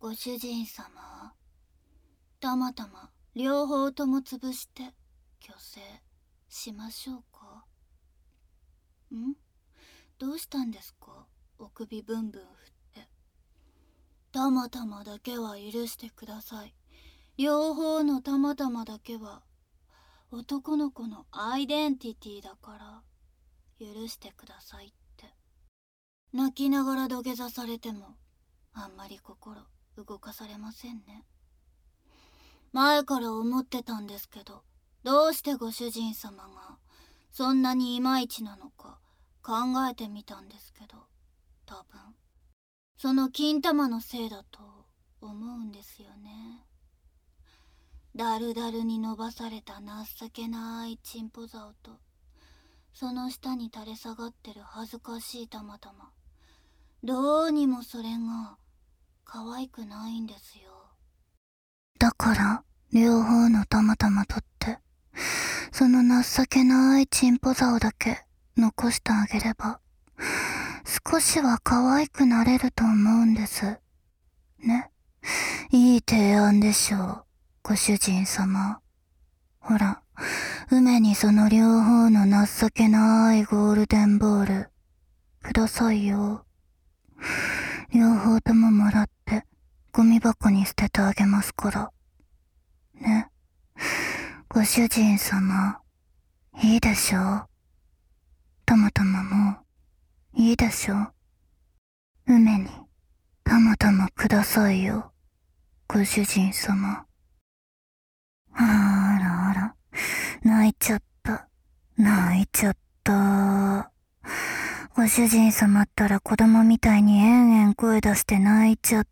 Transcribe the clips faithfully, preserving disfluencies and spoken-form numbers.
ご主人様、たまたま両方とも潰して虚勢しましょうか。ん？どうしたんですか、お首ブンブン振って。たまたまだけは許してください。両方のたまたまだけは男の子のアイデンティティだから許してくださいって。泣きながら土下座されてもあんまり心動かされませんね。前から思ってたんですけど、どうしてご主人様がそんなにいまいちなのか考えてみたんですけど、多分その金玉のせいだと思うんですよね。だるだるに伸ばされた情けないチンポ竿と、その下に垂れ下がってる恥ずかしい玉々、どうにもそれが可愛くないんですよ。だから両方の玉々取って、その情けないチンポ竿だけ残してあげれば、少しは可愛くなれると思うんです。ね。いい提案でしょう、ご主人様。ほら、梅にその両方の情けないゴールデンボール、くださいよ。両方とももらって、ゴミ箱に捨ててあげますから。ね。ご主人様、いいでしょう。たまたまもう、いいでしょう。梅に、たまたまくださいよ、ご主人様。あらあら、泣いちゃった。泣いちゃった。ご主人様ったら子供みたいにえんえん声出して泣いちゃった。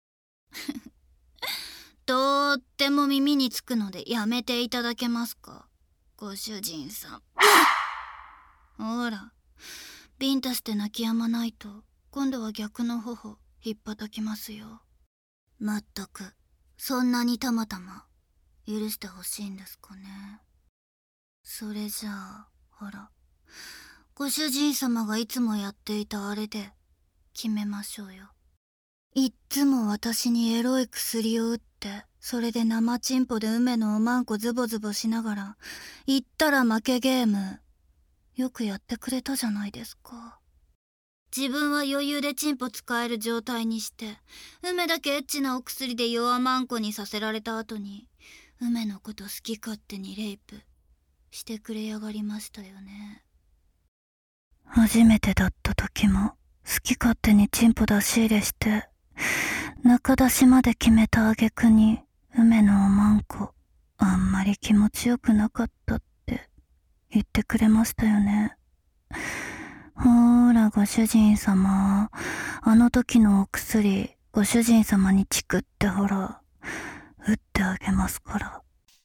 とっても耳につくのでやめていただけますか、ご主人さん。ほら、ビンタして泣き止まないと今度は逆の頬ひっぱたきますよ。まったく、そんなにたまたま許してほしいんですかね。それじゃあ、ほら、ご主人様がいつもやっていたあれで決めましょうよ。いっつも私にエロい薬を打って、それで生チンポで梅のおまんこズボズボしながら、言ったら負けゲーム、よくやってくれたじゃないですか。自分は余裕でチンポ使える状態にして、梅だけエッチなお薬で弱まんこにさせられた後に、梅のこと好き勝手にレイプしてくれやがりましたよね。初めてだった時も好き勝手にチンポ出し入れして、中出しまで決めた挙句に梅のおまんこあんまり気持ちよくなかったって言ってくれましたよね。ほーらご主人様、あの時のお薬ご主人様にチクってほら打ってあげますから。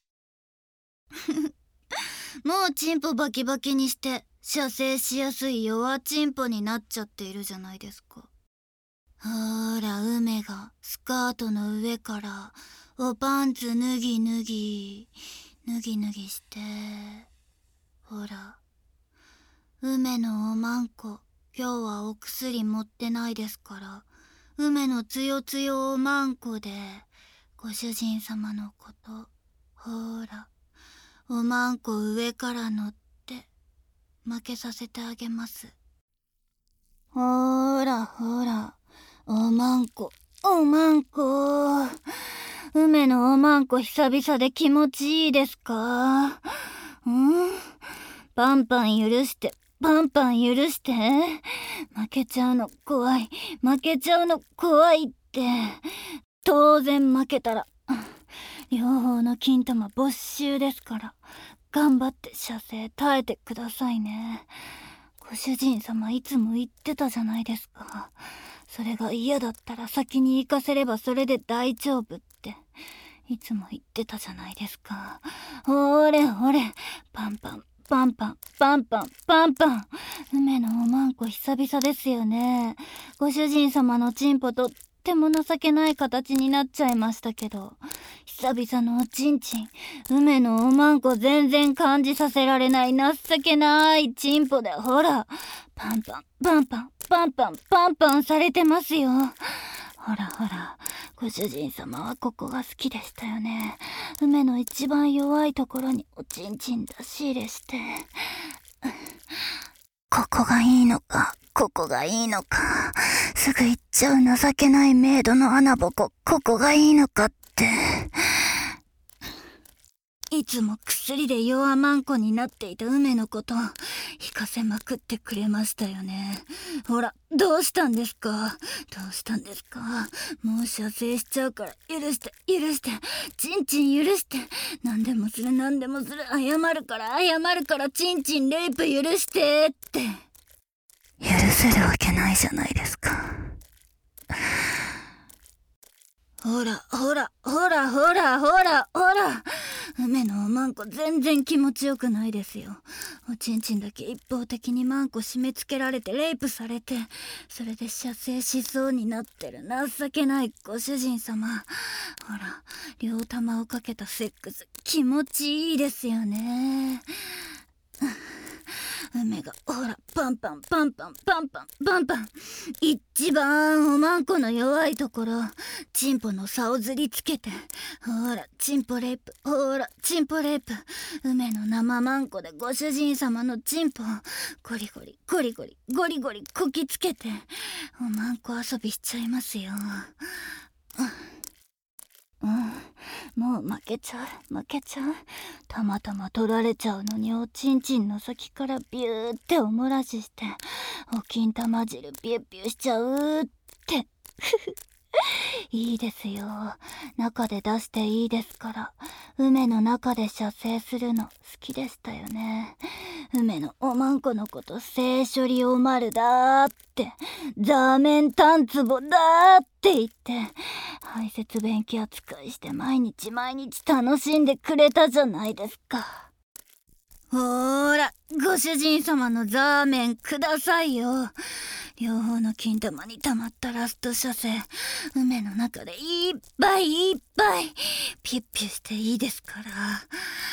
もうチンポバキバキにして射精しやすい弱チンポになっちゃっているじゃないですか。ほーら梅がスカートの上からおパンツ脱ぎ脱ぎ脱ぎ脱ぎして、ほら梅のおまんこ今日はお薬持ってないですから、梅のつよつよおまんこでご主人様のこと、ほーらおまんこ上から乗って負けさせてあげます。ほーらほら、おまんこおまんこ、梅のおまんこ久々で気持ちいいですか？ん？パンパン許してパンパン許して、負けちゃうの怖い負けちゃうの怖いって。当然負けたら両方の金玉没収ですから、頑張って射精耐えてくださいね。ご主人様いつも言ってたじゃないですか。それが嫌だったら先に行かせればそれで大丈夫っていつも言ってたじゃないですか。ほれほれ、パンパンパンパンパンパンパンパン、梅のおまんこ久々ですよね。ご主人様のチンポとっても情けない形になっちゃいましたけど、久々のおちんちん、梅のおまんこ全然感じさせられない情けないチンポで、ほらパンパンパンパンパンパンパンパンされてますよ。 ほらほら、ご主人様はここが好きでしたよね。梅の一番弱いところにおちんちん出し入れして。ここがいいのか、ここがいいのか、すぐ行っちゃう情けないメイドの穴ぼこ、ここがいいのかって。いつも薬で弱まんこになっていた梅のこと引かせまくってくれましたよね。ほら、どうしたんですか、どうしたんですか。もう射精しちゃうから許して許して、チンチン許して、何でもする何でもする、謝るから謝るから、チンチンレイプ許してって。許せるわけないじゃないですか。ほらほらほらほらほらほら、梅のおまんこ全然気持ちよくないですよ。おちんちんだけ一方的にまんこ締め付けられてレイプされて、それで射精しそうになってる情けないご主人様。ほら、両玉をかけたセックス気持ちいいですよね。梅がほらパンパンパンパンパンパンパンパン、一番おまんこの弱いところ、チンポの差をずりつけて、ほらチンポレイプ、ほらチンポレイプ、梅の生まんこでご主人様のチンポをゴリゴリゴリゴリゴリゴリこきつけて、おまんこ遊びしちゃいますよ。うん、もう負けちゃう負けちゃう、たまたま取られちゃうのにおちんちんの先からビューっておもらしして、お金玉汁ビュッビュしちゃうっていいですよ、中で出していいですから。梅の中で射精するの好きでしたよね。梅のおまんこのこと性処理おまるだーって、ザーメンタンツボだーって言って排泄便器扱いして毎日毎日楽しんでくれたじゃないですか。ほーら、ご主人様のザーメンくださいよ。両方の金玉に溜まったラスト射精、梅の中でいっぱいいっぱいピュッピュしていいですから。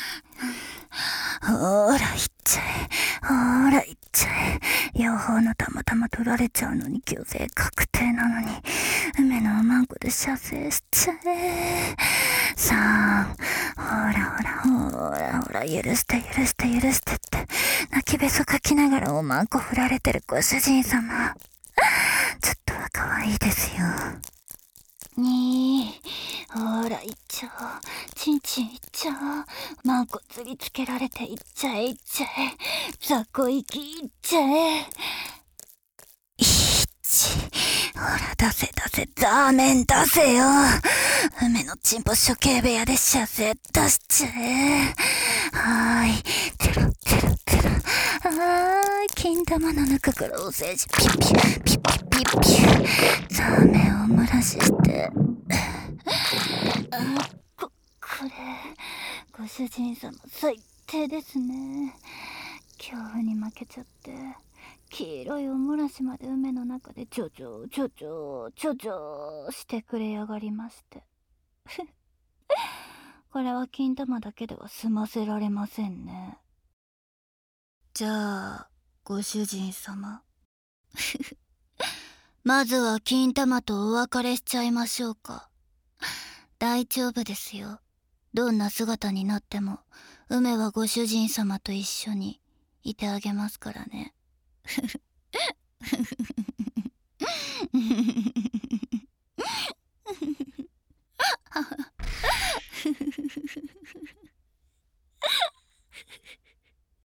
ほーらいっちゃえ、ほーらいっちゃえ。両方のたまたま取られちゃうのに虚勢確定なのに、梅のおまんこで射精しちゃえ。さあ、ほらほらほらほら、許して許して許してって泣きべそかきながらおまんこ振られてるご主人様、ちょっとは可愛いですよ。にー、ほらいっちゃおう、ちんちんいっちゃおう、まんこ釣りつけられていっちゃえいっちゃえ、雑魚息いっちゃえ。いっち、ほら出せ出せ、ザーメン出せよ。梅のチンポ処刑部屋で射精出しちゃえ。はーい、テロテロテロ、はーい、金玉の中からお世辞ピッピッピッピッピッピッ、ザーメンを漏らししてあ、こ、これご主人様最低ですね。恐怖に負けちゃって黄色いおもらしまで梅の中でちょちょちょちょちょちょしてくれやがりましてこれは金玉だけでは済ませられませんね。じゃあご主人様まずは金玉とお別れしちゃいましょうか。大丈夫ですよ、どんな姿になっても梅はご主人様と一緒にいてあげますからね